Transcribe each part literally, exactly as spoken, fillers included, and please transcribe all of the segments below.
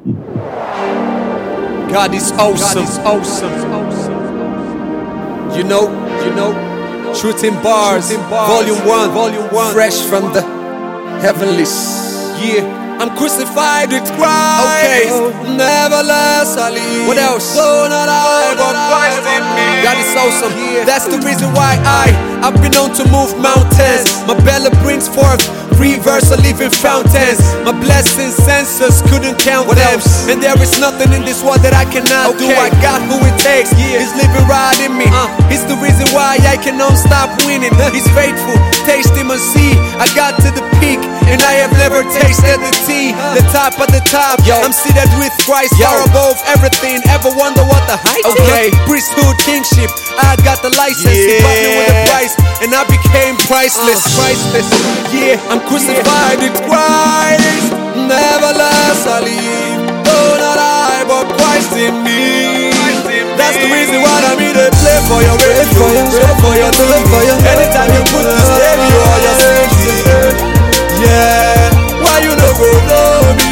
God is awesome. God is awesome. You know, you know, Truth in Bars, Truth in Bars. Volume one, Volume one, fresh from the heavenlies. Yeah. I'm crucified with Christ. Okay. Nevertheless I live. What else? So not I, but Christ in me. God is awesome. Yeah. That's the reason why I I've been known to move mountains. My belly brings forth rivers of living fountains. My blessings senses couldn't count what them. Else? And there is nothing in this world that I cannot okay. do. I got who it takes. Yeah. He's living right in me. Uh. It's the reason why I cannot stop winning. He's faithful. Taste him and see. I got to the peak and I have never tasted the tea. The top of the top. Yo. I'm seated with Christ, Yo. far above everything. Ever wonder what the height is? Okay. Priesthood, kingship. I got the license. Yeah. He bought me with a price, and I became priceless. Uh. Priceless. Yeah. I'm crucified yeah. with Christ. Nevertheless I live. Though not I, but Christ in me. Christ in That's me. The reason why I'm here to play for your way. For your, play for your, play for your. Anytime you put the stereo on your safety. Yeah. Why you no go know me?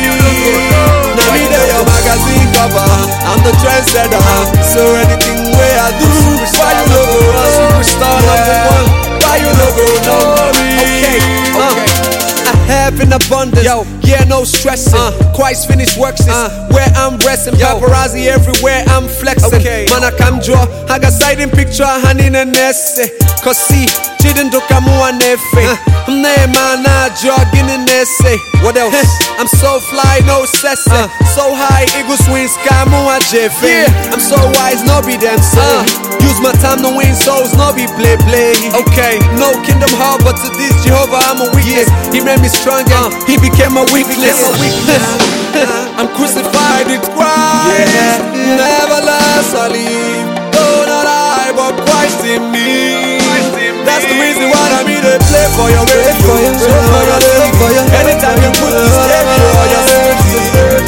Now me there your magazine cover. I'm the trendsetter. So anything way I do, why you no go know? Superstar number one. Why you no go know me? Okay, okay. I have in abundance, yo. Yeah, no stressing. Uh, Christ finished works is uh, where I'm resting. Yo. Paparazzi everywhere, I'm flexing. Okay. Man, I come draw. I got sighting picture, hand in a nest. Cause see, chidin do kamu anefe. Ne man, I jogging in essay. What else? I'm so fly, no cesse. Uh, so high, eagle swings, kamu a jefe. Yeah. I'm so wise, no be them say. Uh, Use my time to win souls, no be play play. Okay, no kingdom heart, but to this Jehovah I'm a weakness. Yeah. He made me strong and uh, he became a weakness. A weakness. I'm crucified with Christ. Yeah. Nevertheless I live. Though not I, but Christ in me. Christ in That's me. The reason why I'm here to play for your way. For your, so for your, for your. Anytime you put the stereo on your safety.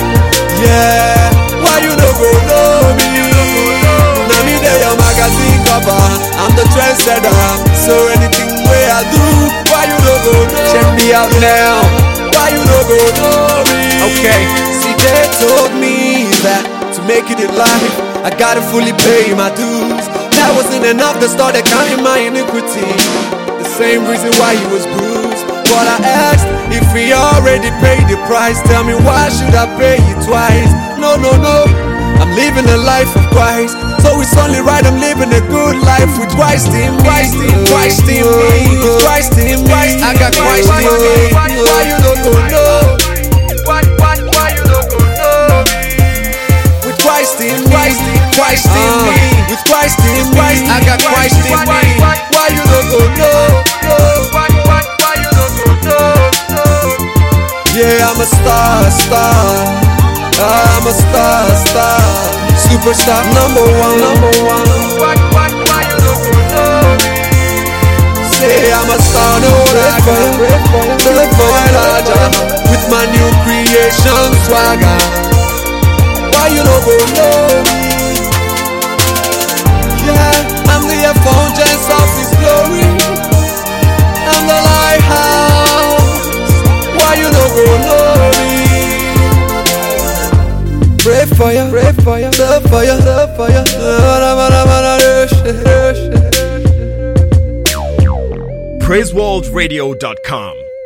Yeah. Why you no go know me? Now me there your magazine cover. I'm the trendsetter. So anything way I do, why you no go know? Check me out now. Why you no go know me? Okay. See they told me that to make it in life I gotta fully pay my dues. That wasn't enough to start counting my iniquity. The same reason why he was bruised. But I asked if he already paid the price. Tell me why should I pay it twice? No, no, no. I'm living a life of Christ, so it's only right I'm living a good life with Christ in me. Christ in, Christ in me, Christ in me. I got Christ in me. Why you don't go know? Why, why, why you don't go know me? With Christ in me, Christ in me, with Christ in me. I got Christ in me. Why you don't go know? Why, why, why you don't go know? Yeah, I'm a star, star. I'm a star, star, superstar, number one, number one. Why, why, why you don't know me? Say I'm a star, no ragga, look for larger, with my new creation swagger. Why you don't know me? Yeah, I'm the effulgence of His glory. I'm the lighthouse. Why you don't know me? Pray for you, pray for you, love for you, love for you. praise world radio dot com